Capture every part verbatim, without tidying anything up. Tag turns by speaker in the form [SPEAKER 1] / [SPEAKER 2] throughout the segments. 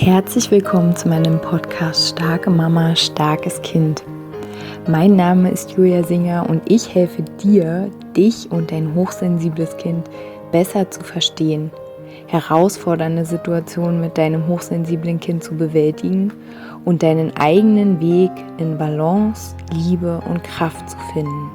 [SPEAKER 1] Herzlich willkommen zu meinem Podcast Starke Mama, starkes Kind. Mein Name ist Julia Singer und ich helfe dir, dich und dein hochsensibles Kind besser zu verstehen, herausfordernde Situationen mit deinem hochsensiblen Kind zu bewältigen und deinen eigenen Weg in Balance, Liebe und Kraft zu finden.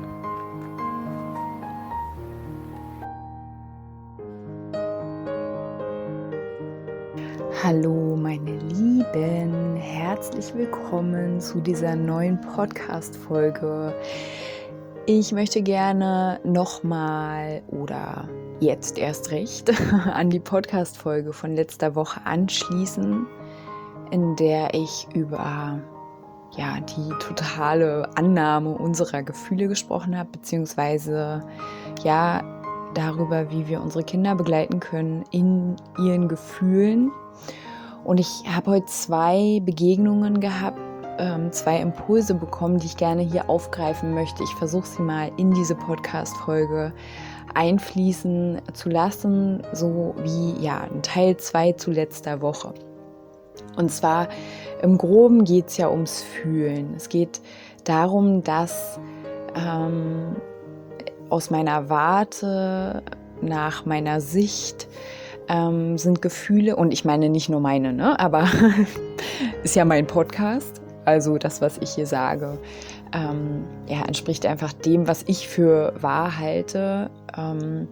[SPEAKER 1] Hallo meine Lieben, herzlich willkommen zu dieser neuen Podcast-Folge. Ich möchte gerne nochmal oder jetzt erst recht an die Podcast-Folge von letzter Woche anschließen, in der ich über ja, die totale Annahme unserer Gefühle gesprochen habe, beziehungsweise ja, darüber, wie wir unsere Kinder begleiten können in ihren Gefühlen. Und ich habe heute zwei Begegnungen gehabt, ähm, zwei Impulse bekommen, die ich gerne hier aufgreifen möchte. Ich versuche sie mal in diese Podcast-Folge einfließen zu lassen, so wie ja, ein Teil zwei zu letzter Woche. Und zwar im Groben geht es ja ums Fühlen. Es geht darum, dass ähm, aus meiner Warte, nach meiner Sicht, ähm, sind Gefühle, und ich meine nicht nur meine, ne, aber ist ja mein Podcast, also das, was ich hier sage, ähm, ja, entspricht einfach dem, was ich für wahr halte. Ähm,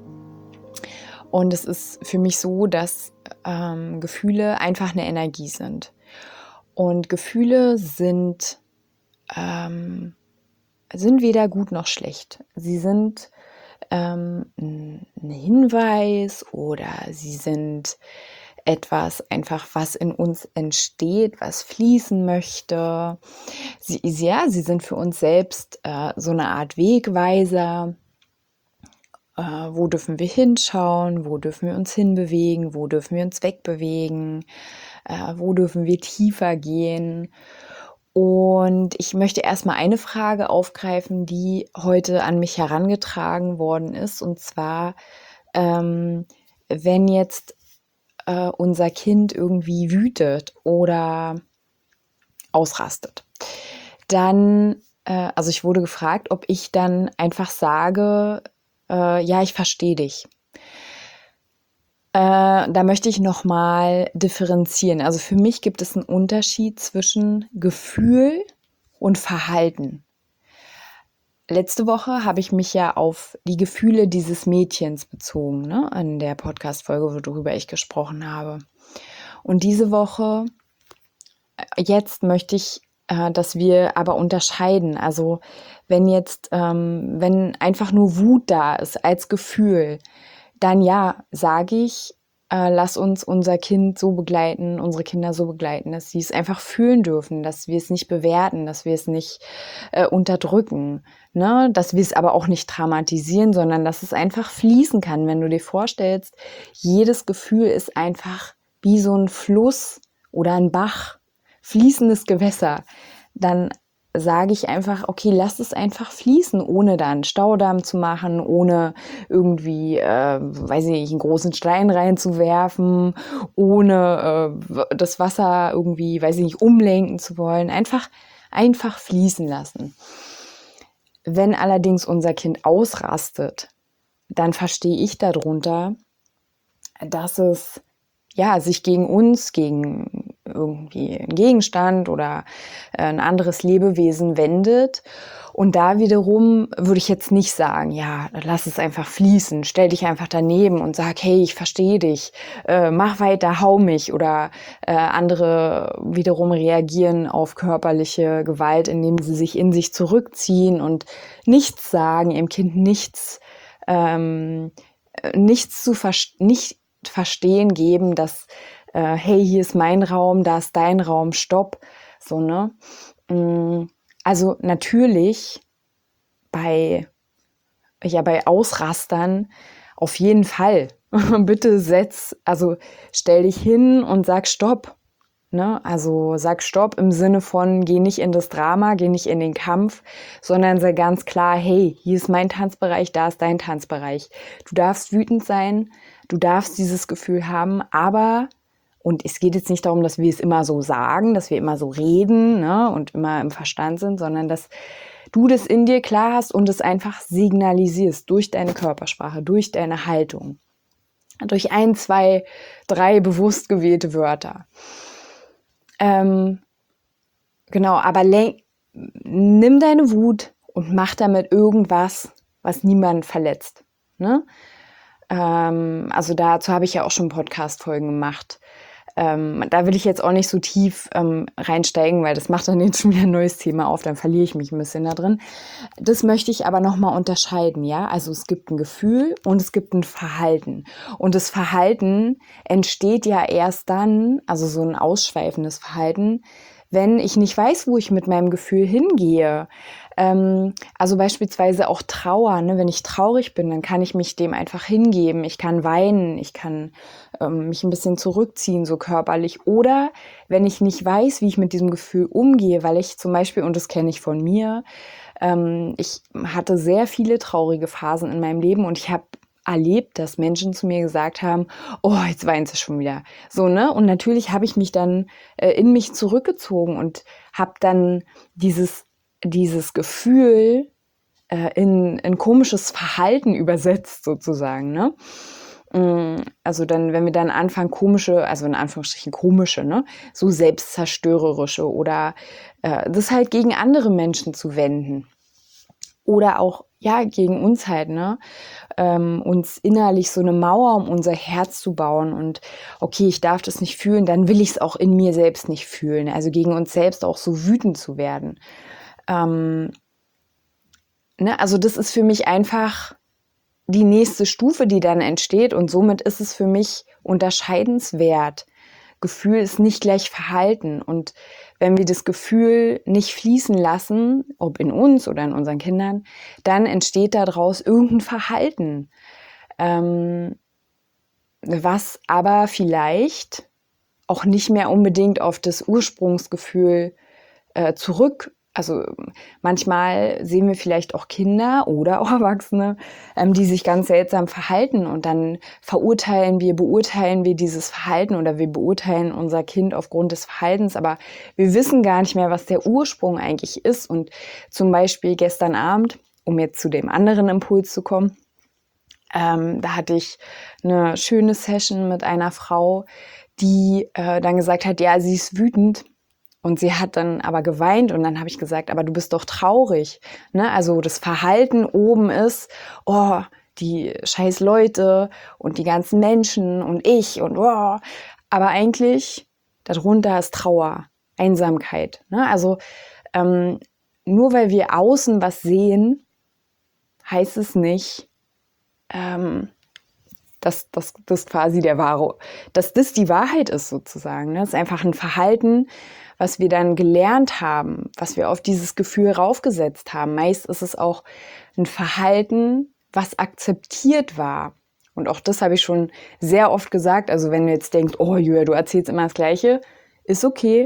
[SPEAKER 1] und es ist für mich so, dass ähm, Gefühle einfach eine Energie sind. Und Gefühle sind, ähm, sind weder gut noch schlecht. Sie sind ähm, ein Hinweis oder sie sind etwas einfach, was in uns entsteht, was fließen möchte. Sie, ja, sie sind für uns selbst äh, so eine Art Wegweiser. Äh, wo dürfen wir hinschauen? Wo dürfen wir uns hinbewegen? Wo dürfen wir uns wegbewegen? Äh, wo dürfen wir tiefer gehen? Und ich möchte erstmal eine Frage aufgreifen, die heute an mich herangetragen worden ist. Und zwar, ähm, wenn jetzt äh, unser Kind irgendwie wütet oder ausrastet, dann, äh, also ich wurde gefragt, ob ich dann einfach sage, äh, ja, ich verstehe dich. Äh, da möchte ich nochmal differenzieren. Also für mich gibt es einen Unterschied zwischen Gefühl und Verhalten. Letzte Woche habe ich mich ja auf die Gefühle dieses Mädchens bezogen, ne, in der Podcast-Folge, worüber ich gesprochen habe. Und diese Woche, jetzt möchte ich, äh, dass wir aber unterscheiden. Also wenn jetzt, ähm, wenn einfach nur Wut da ist als Gefühl, dann ja, sage ich, äh, lass uns unser Kind so begleiten, unsere Kinder so begleiten, dass sie es einfach fühlen dürfen, dass wir es nicht bewerten, dass wir es nicht äh, unterdrücken, ne? Dass wir es aber auch nicht dramatisieren, sondern dass es einfach fließen kann. Wenn du dir vorstellst, jedes Gefühl ist einfach wie so ein Fluss oder ein Bach, fließendes Gewässer, dann sage ich einfach, okay, lass es einfach fließen, ohne da einen Staudamm zu machen, ohne irgendwie, äh, weiß ich nicht, einen großen Stein reinzuwerfen, ohne äh, das Wasser irgendwie, weiß ich nicht, umlenken zu wollen. Einfach, einfach fließen lassen. Wenn allerdings unser Kind ausrastet, dann verstehe ich darunter, dass es ja, sich gegen uns, gegen irgendwie einen Gegenstand oder ein anderes Lebewesen wendet. Und da wiederum würde ich jetzt nicht sagen, ja, lass es einfach fließen, stell dich einfach daneben und sag, hey, ich verstehe dich, äh, mach weiter, hau mich. Oder äh, andere wiederum reagieren auf körperliche Gewalt, indem sie sich in sich zurückziehen und nichts sagen, ihrem Kind nichts, ähm, nichts zu verstehen, nicht verstehen geben, dass äh, hey, hier ist mein Raum, da ist dein Raum, stopp, so, ne? Also natürlich bei ja bei Ausrastern auf jeden Fall. Bitte setz, also stell dich hin und sag stopp, ne? Also sag stopp im Sinne von, geh nicht in das Drama, geh nicht in den Kampf, sondern sei ganz klar, hey, hier ist mein Tanzbereich, da ist dein Tanzbereich. Du darfst wütend sein, du darfst dieses Gefühl haben, aber Und es geht jetzt nicht darum, dass wir es immer so sagen, dass wir immer so reden, ne, und immer im Verstand sind, sondern dass du das in dir klar hast und es einfach signalisierst durch deine Körpersprache, durch deine Haltung, durch ein, zwei, drei bewusst gewählte Wörter. Ähm, genau, aber len- nimm deine Wut und mach damit irgendwas, was niemanden verletzt. Ne? Ähm, also dazu habe ich ja auch schon Podcast-Folgen gemacht. Ähm, da will ich jetzt auch nicht so tief ähm, reinsteigen, weil das macht dann jetzt schon wieder ein neues Thema auf, dann verliere ich mich ein bisschen da drin. Das möchte ich aber nochmal unterscheiden, ja. Also es gibt ein Gefühl und es gibt ein Verhalten. Und das Verhalten entsteht ja erst dann, also so ein ausschweifendes Verhalten, wenn ich nicht weiß, wo ich mit meinem Gefühl hingehe. Ähm, also beispielsweise auch Trauer, ne? Wenn ich traurig bin, dann kann ich mich dem einfach hingeben. Ich kann weinen, ich kann ähm, mich ein bisschen zurückziehen, so körperlich. Oder wenn ich nicht weiß, wie ich mit diesem Gefühl umgehe, weil ich zum Beispiel, und das kenne ich von mir, ähm, ich hatte sehr viele traurige Phasen in meinem Leben und ich habe erlebt, dass Menschen zu mir gesagt haben, oh, jetzt weint sie schon wieder. So, ne? Und natürlich habe ich mich dann äh, in mich zurückgezogen und habe dann dieses, dieses Gefühl äh, in, in komisches Verhalten übersetzt, sozusagen, ne? Also dann, wenn wir dann anfangen, komische, also in Anführungsstrichen komische, ne, so selbstzerstörerische oder äh, das halt gegen andere Menschen zu wenden. Oder auch, ja, gegen uns halt, ne, ähm, uns innerlich so eine Mauer um unser Herz zu bauen und okay, ich darf das nicht fühlen, dann will ich es auch in mir selbst nicht fühlen. Also gegen uns selbst auch so wütend zu werden. Ähm, ne, also das ist für mich einfach die nächste Stufe, die dann entsteht und somit ist es für mich unterscheidenswert. Gefühl ist nicht gleich Verhalten und wenn wir das Gefühl nicht fließen lassen, ob in uns oder in unseren Kindern, dann entsteht daraus irgendein Verhalten, ähm, was aber vielleicht auch nicht mehr unbedingt auf das Ursprungsgefühl äh, zurück. Also manchmal sehen wir vielleicht auch Kinder oder auch Erwachsene, ähm, die sich ganz seltsam verhalten und dann verurteilen wir, beurteilen wir dieses Verhalten oder wir beurteilen unser Kind aufgrund des Verhaltens, aber wir wissen gar nicht mehr, was der Ursprung eigentlich ist. Und zum Beispiel gestern Abend, um jetzt zu dem anderen Impuls zu kommen, ähm, da hatte ich eine schöne Session mit einer Frau, die äh, dann gesagt hat, ja, sie ist wütend. Und sie hat dann aber geweint und dann habe ich gesagt, aber du bist doch traurig. Ne? Also das Verhalten oben ist, oh, die scheiß Leute und die ganzen Menschen und ich und oh. Aber eigentlich darunter ist Trauer, Einsamkeit. Ne? Also ähm, nur weil wir außen was sehen, heißt es nicht, ähm, dass das dass quasi der wahre, dass das die Wahrheit ist sozusagen. Ne? Das ist einfach ein Verhalten, was wir dann gelernt haben, was wir auf dieses Gefühl raufgesetzt haben. Meist ist es auch ein Verhalten, was akzeptiert war. Und auch das habe ich schon sehr oft gesagt. Also wenn du jetzt denkst, oh Julia, du erzählst immer das Gleiche, ist okay.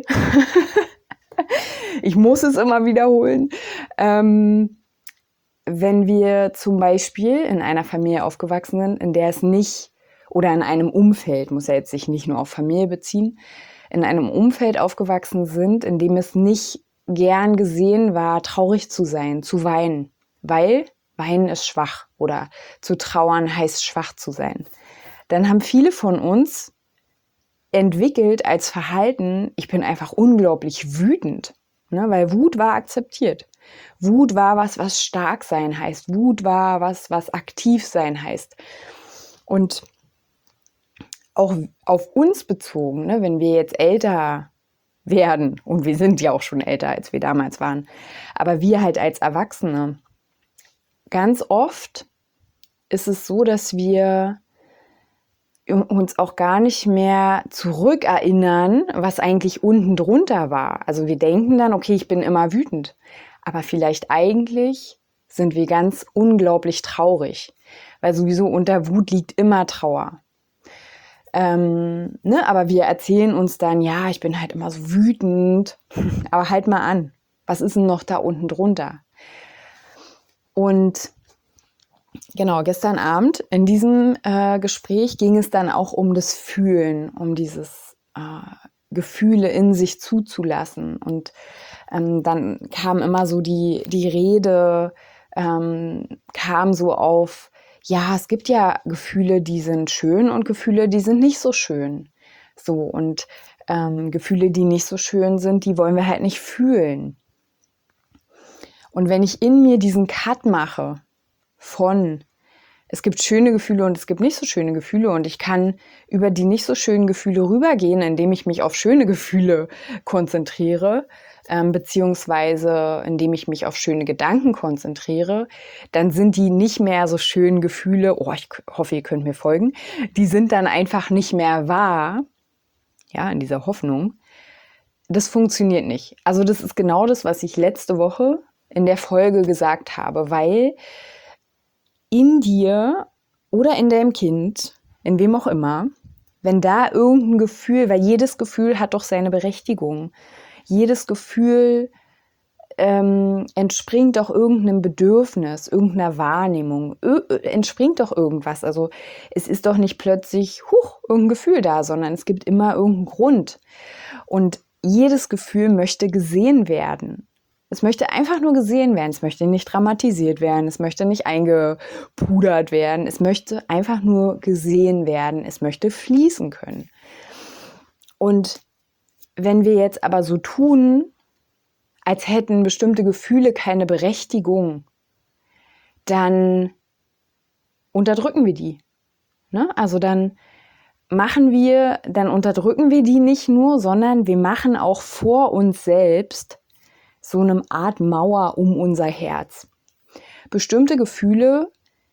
[SPEAKER 1] Ich muss es immer wiederholen. Ähm, wenn wir zum Beispiel in einer Familie aufgewachsen sind, in der es nicht, oder in einem Umfeld, muss ja jetzt sich nicht nur auf Familie beziehen, in einem Umfeld aufgewachsen sind, in dem es nicht gern gesehen war, traurig zu sein, zu weinen, weil weinen ist schwach oder zu trauern heißt schwach zu sein. Dann haben viele von uns entwickelt als Verhalten, ich bin einfach unglaublich wütend, ne, weil Wut war akzeptiert. Wut war was, was stark sein heißt. Wut war was, was aktiv sein heißt. Und auch auf uns bezogen, ne, wenn wir jetzt älter werden, und wir sind ja auch schon älter, als wir damals waren, aber wir halt als Erwachsene, ganz oft ist es so, dass wir uns auch gar nicht mehr zurückerinnern, was eigentlich unten drunter war. Also wir denken dann, okay, ich bin immer wütend, aber vielleicht eigentlich sind wir ganz unglaublich traurig, weil sowieso unter Wut liegt immer Trauer. Ähm, ne, aber wir erzählen uns dann, ja, ich bin halt immer so wütend, aber halt mal an, was ist denn noch da unten drunter? Und genau, gestern Abend in diesem äh, Gespräch ging es dann auch um das Fühlen, um dieses äh, Gefühle in sich zuzulassen. Und ähm, dann kam immer so die, die Rede, ähm, kam so auf, ja, es gibt ja Gefühle, die sind schön und Gefühle, die sind nicht so schön. So, und ähm, Gefühle, die nicht so schön sind, die wollen wir halt nicht fühlen. Und wenn ich in mir diesen Cut mache von, es gibt schöne Gefühle und es gibt nicht so schöne Gefühle und ich kann über die nicht so schönen Gefühle rübergehen, indem ich mich auf schöne Gefühle konzentriere, ähm, beziehungsweise indem ich mich auf schöne Gedanken konzentriere, dann sind die nicht mehr so schönen Gefühle, oh, ich hoffe, ihr könnt mir folgen, die sind dann einfach nicht mehr wahr, ja, in dieser Hoffnung. Das funktioniert nicht. Also das ist genau das, was ich letzte Woche in der Folge gesagt habe, weil in dir oder in deinem Kind, in wem auch immer, wenn da irgendein Gefühl, weil jedes Gefühl hat doch seine Berechtigung, jedes Gefühl ähm, entspringt doch irgendeinem Bedürfnis, irgendeiner Wahrnehmung, ö- entspringt doch irgendwas. Also es ist doch nicht plötzlich, huch, irgendein Gefühl da, sondern es gibt immer irgendeinen Grund. Und jedes Gefühl möchte gesehen werden. Es möchte einfach nur gesehen werden. Es möchte nicht dramatisiert werden. Es möchte nicht eingepudert werden. Es möchte einfach nur gesehen werden. Es möchte fließen können. Und wenn wir jetzt aber so tun, als hätten bestimmte Gefühle keine Berechtigung, dann unterdrücken wir die. Ne? Also dann machen wir, dann unterdrücken wir die nicht nur, sondern wir machen auch vor uns selbst so eine Art Mauer um unser Herz. Bestimmte Gefühle,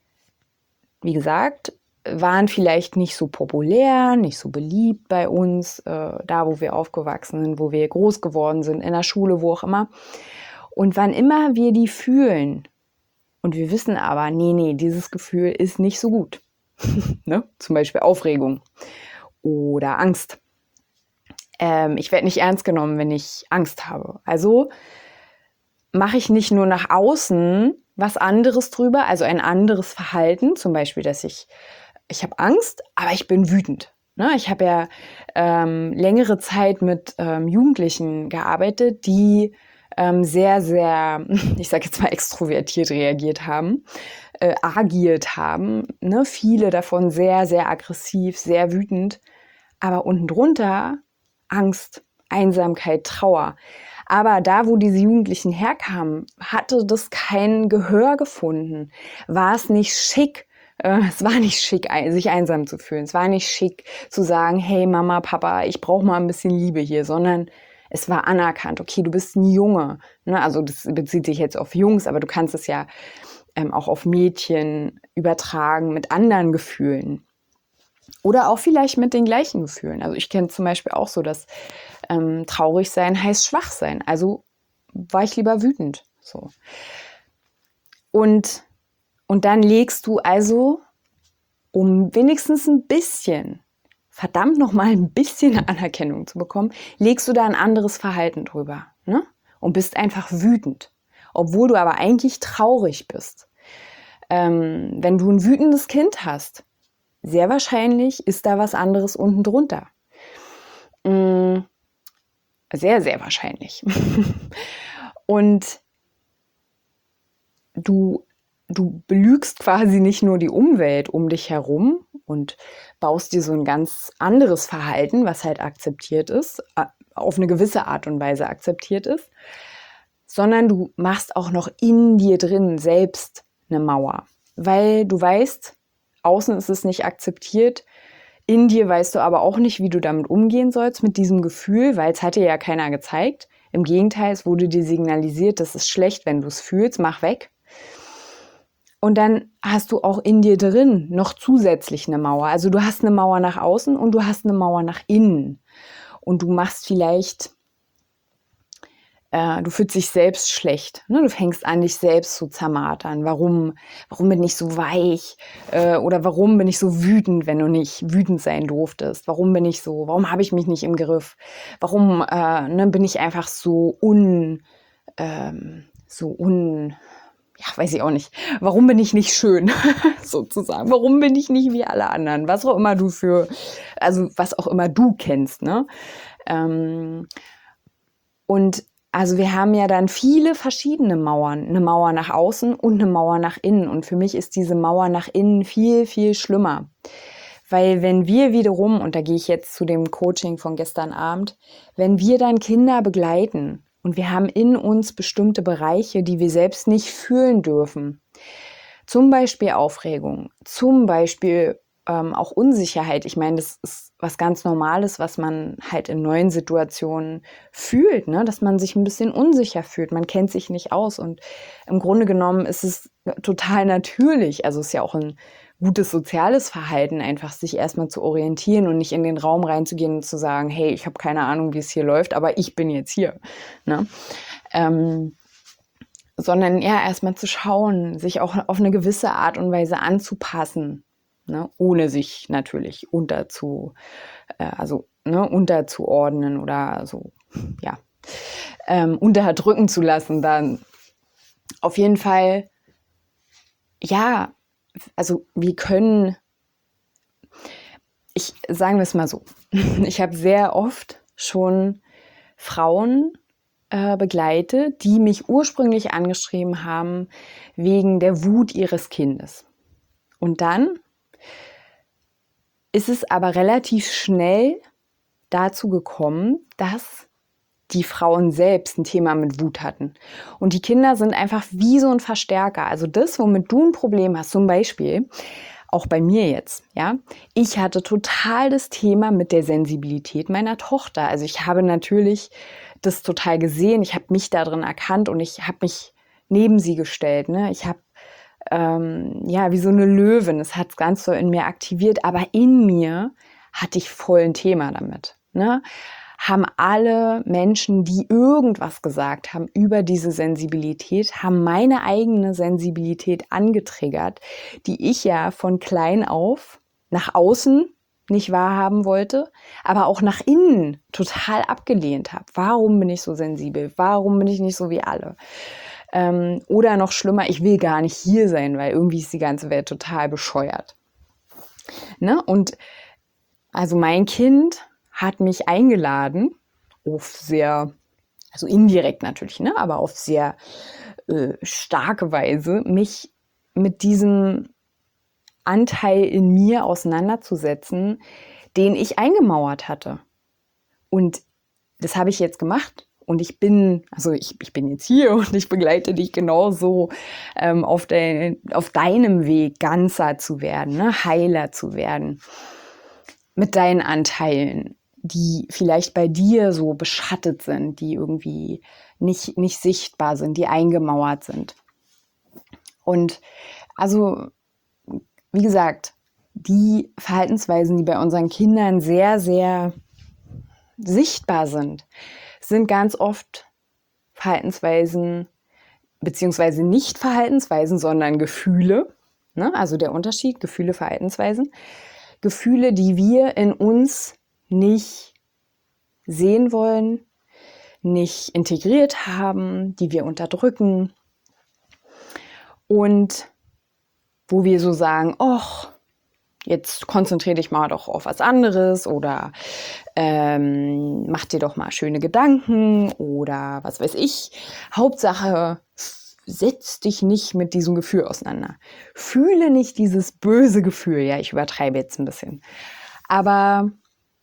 [SPEAKER 1] wie gesagt, waren vielleicht nicht so populär, nicht so beliebt bei uns, äh, da wo wir aufgewachsen sind, wo wir groß geworden sind, in der Schule, wo auch immer. Und wann immer wir die fühlen und wir wissen aber, nee, nee, dieses Gefühl ist nicht so gut. Ne? Zum Beispiel Aufregung oder Angst. Ähm, ich werde nicht ernst genommen, wenn ich Angst habe. Also mache ich nicht nur nach außen was anderes drüber, also ein anderes Verhalten, zum Beispiel, dass ich, ich habe Angst, aber ich bin wütend. Ne? Ich habe ja ähm, längere Zeit mit ähm, Jugendlichen gearbeitet, die ähm, sehr, sehr, ich sage jetzt mal extrovertiert reagiert haben, äh, agiert haben. Ne? Viele davon sehr, sehr aggressiv, sehr wütend, aber unten drunter Angst, Einsamkeit, Trauer. Aber da, wo diese Jugendlichen herkamen, hatte das kein Gehör gefunden. War es nicht schick, äh, es war nicht schick, sich einsam zu fühlen. Es war nicht schick zu sagen, hey Mama, Papa, ich brauche mal ein bisschen Liebe hier, sondern es war anerkannt. Okay, du bist ein Junge. Ne? Also das bezieht sich jetzt auf Jungs, aber du kannst es ja ähm, auch auf Mädchen übertragen mit anderen Gefühlen. Oder auch vielleicht mit den gleichen Gefühlen. Also ich kenne zum Beispiel auch so, dass ähm, traurig sein heißt schwach sein. Also war ich lieber wütend. So. Und, und dann legst du also, um wenigstens ein bisschen, verdammt nochmal ein bisschen Anerkennung zu bekommen, legst du da ein anderes Verhalten drüber. Ne? Und bist einfach wütend. Obwohl du aber eigentlich traurig bist. Ähm, wenn du ein wütendes Kind hast, sehr wahrscheinlich ist da was anderes unten drunter. Sehr, sehr wahrscheinlich. Und du, du belügst quasi nicht nur die Umwelt um dich herum und baust dir so ein ganz anderes Verhalten, was halt akzeptiert ist, auf eine gewisse Art und Weise akzeptiert ist, sondern du machst auch noch in dir drin selbst eine Mauer. Weil du weißt, außen ist es nicht akzeptiert, in dir weißt du aber auch nicht, wie du damit umgehen sollst mit diesem Gefühl, weil es hat dir ja keiner gezeigt. Im Gegenteil, es wurde dir signalisiert, das ist schlecht, wenn du es fühlst, mach weg. Und dann hast du auch in dir drin noch zusätzlich eine Mauer. Also du hast eine Mauer nach außen und du hast eine Mauer nach innen. Und du machst vielleicht, äh, du fühlst dich selbst schlecht. Ne? Du fängst an, dich selbst zu zermartern. Warum, warum bin ich so weich? Äh, oder warum bin ich so wütend, wenn du nicht wütend sein durftest? Warum bin ich so? Warum habe ich mich nicht im Griff? Warum äh, ne, bin ich einfach so un, ähm, so un ja, weiß ich auch nicht. Warum bin ich nicht schön, sozusagen? Warum bin ich nicht wie alle anderen? Was auch immer du für, also was auch immer du kennst, ne? Ähm, und also wir haben ja dann viele verschiedene Mauern. Eine Mauer nach außen und eine Mauer nach innen. Und für mich ist diese Mauer nach innen viel, viel schlimmer. Weil wenn wir wiederum, und da gehe ich jetzt zu dem Coaching von gestern Abend, wenn wir dann Kinder begleiten und wir haben in uns bestimmte Bereiche, die wir selbst nicht fühlen dürfen, zum Beispiel Aufregung, zum Beispiel ähm, auch Unsicherheit. Ich meine, das ist was ganz Normales, was man halt in neuen Situationen fühlt, ne? Dass man sich ein bisschen unsicher fühlt. Man kennt sich nicht aus und im Grunde genommen ist es total natürlich. Also es ist ja auch ein gutes soziales Verhalten, einfach sich erstmal zu orientieren und nicht in den Raum reinzugehen und zu sagen, hey, ich habe keine Ahnung, wie es hier läuft, aber ich bin jetzt hier. Ne? Ähm, sondern ja, erstmal zu schauen, sich auch auf eine gewisse Art und Weise anzupassen, ne? Ohne sich natürlich unterzu, äh, also ne, unterzuordnen oder so, ja, ähm, unterdrücken zu lassen. Dann auf jeden Fall, ja, also wir können, ich sagen wir es mal so, ich habe sehr oft schon Frauen äh, begleitet, die mich ursprünglich angeschrieben haben wegen der Wut ihres Kindes. Und dann ist es aber relativ schnell dazu gekommen, dass die Frauen selbst ein Thema mit Wut hatten. Und die Kinder sind einfach wie so ein Verstärker. Also das, womit du ein Problem hast, zum Beispiel, auch bei mir jetzt, ja. Ich hatte total das Thema mit der Sensibilität meiner Tochter. Also ich habe natürlich das total gesehen. Ich habe mich da drin erkannt und ich habe mich neben sie gestellt. Ne? Ich habe, ähm, ja, wie so eine Löwin. Es hat es ganz so in mir aktiviert. Aber in mir hatte ich voll ein Thema damit. Ne? Haben alle Menschen, die irgendwas gesagt haben über diese Sensibilität, haben meine eigene Sensibilität angetriggert, die ich ja von klein auf nach außen nicht wahrhaben wollte, aber auch nach innen total abgelehnt habe. Warum bin ich so sensibel? Warum bin ich nicht so wie alle? Ähm, oder noch schlimmer, ich will gar nicht hier sein, weil irgendwie ist die ganze Welt total bescheuert. Ne? Und also mein Kind hat mich eingeladen, auf sehr, also indirekt natürlich, ne, aber auf sehr äh, starke Weise, mich mit diesem Anteil in mir auseinanderzusetzen, den ich eingemauert hatte. Und das habe ich jetzt gemacht. Und ich bin, also ich, ich bin jetzt hier und ich begleite dich genauso ähm, auf, de, auf deinem Weg, ganzer zu werden, ne, heiler zu werden. Mit deinen Anteilen, die vielleicht bei dir so beschattet sind, die irgendwie nicht, nicht sichtbar sind, die eingemauert sind. Und also, wie gesagt, die Verhaltensweisen, die bei unseren Kindern sehr, sehr sichtbar sind, sind ganz oft Verhaltensweisen, beziehungsweise nicht Verhaltensweisen, sondern Gefühle. Ne? Also der Unterschied, Gefühle, Verhaltensweisen. Gefühle, die wir in uns nicht sehen wollen, nicht integriert haben, die wir unterdrücken und wo wir so sagen, ach, jetzt konzentriere dich mal doch auf was anderes oder ähm, mach dir doch mal schöne Gedanken oder was weiß ich. Hauptsache, setz dich nicht mit diesem Gefühl auseinander. Fühle nicht dieses böse Gefühl. Ja, ich übertreibe jetzt ein bisschen. Aber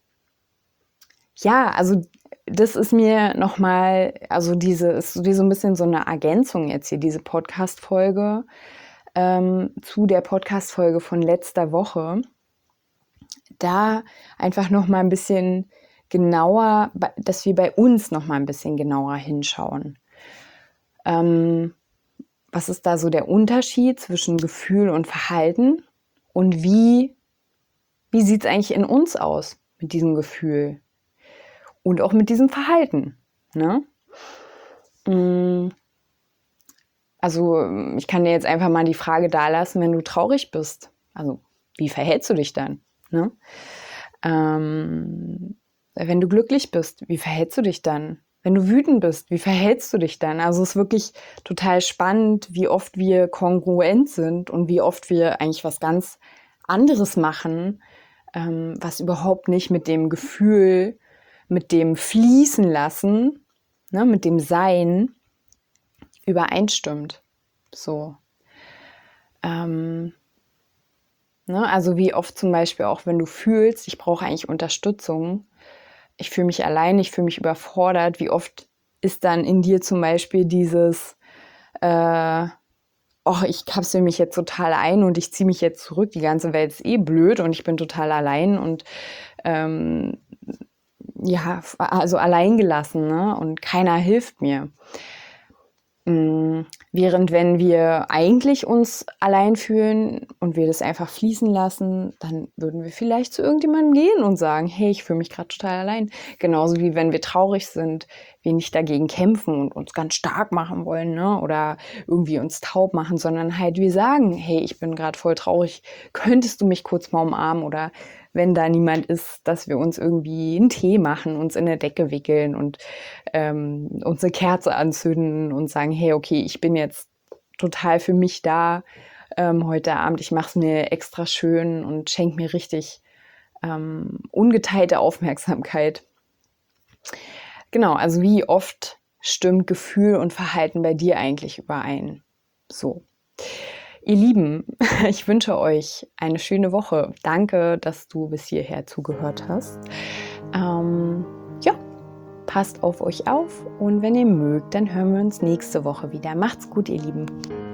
[SPEAKER 1] ja, also das ist mir nochmal, also diese, ist wie so ein bisschen so eine Ergänzung jetzt hier, diese Podcast-Folge ähm, zu der Podcast-Folge von letzter Woche. Da einfach nochmal ein bisschen genauer, dass wir bei uns nochmal ein bisschen genauer hinschauen. Ähm, was ist da so der Unterschied zwischen Gefühl und Verhalten? Und wie, wie sieht es eigentlich in uns aus mit diesem Gefühl? Und auch mit diesem Verhalten. Ne? Also ich kann dir jetzt einfach mal die Frage dalassen, wenn du traurig bist. Also wie verhältst du dich dann? Ne? Ähm, wenn du glücklich bist, wie verhältst du dich dann? Wenn du wütend bist, wie verhältst du dich dann? Also es ist wirklich total spannend, wie oft wir kongruent sind und wie oft wir eigentlich was ganz anderes machen, ähm, was überhaupt nicht mit dem Gefühl, mit dem Fließen lassen, ne, mit dem Sein übereinstimmt. So. Ähm, ne, also wie oft zum Beispiel auch, wenn du fühlst, ich brauche eigentlich Unterstützung, ich fühle mich allein, ich fühle mich überfordert, wie oft ist dann in dir zum Beispiel dieses, äh, oh, ich kapsel mich jetzt total ein und ich ziehe mich jetzt zurück, die ganze Welt ist eh blöd und ich bin total allein und ähm, ja, also alleingelassen, ne? Und keiner hilft mir. Während wenn wir eigentlich uns allein fühlen und wir das einfach fließen lassen, dann würden wir vielleicht zu irgendjemandem gehen und sagen, hey, ich fühle mich gerade total allein. Genauso wie wenn wir traurig sind, wir nicht dagegen kämpfen und uns ganz stark machen wollen, ne? Oder irgendwie uns taub machen, sondern halt wir sagen, hey, ich bin gerade voll traurig, könntest du mich kurz mal umarmen? Oder wenn da niemand ist, dass wir uns irgendwie einen Tee machen, uns in eine Decke wickeln und ähm, uns eine Kerze anzünden und sagen, hey, okay, ich bin jetzt total für mich da ähm, heute Abend. Ich mache es mir extra schön und schenke mir richtig ähm, ungeteilte Aufmerksamkeit. Genau, also wie oft stimmt Gefühl und Verhalten bei dir eigentlich überein? So. Ihr Lieben, ich wünsche euch eine schöne Woche. Danke, dass du bis hierher zugehört hast. Ähm, ja, passt auf euch auf und wenn ihr mögt, dann hören wir uns nächste Woche wieder. Macht's gut, ihr Lieben.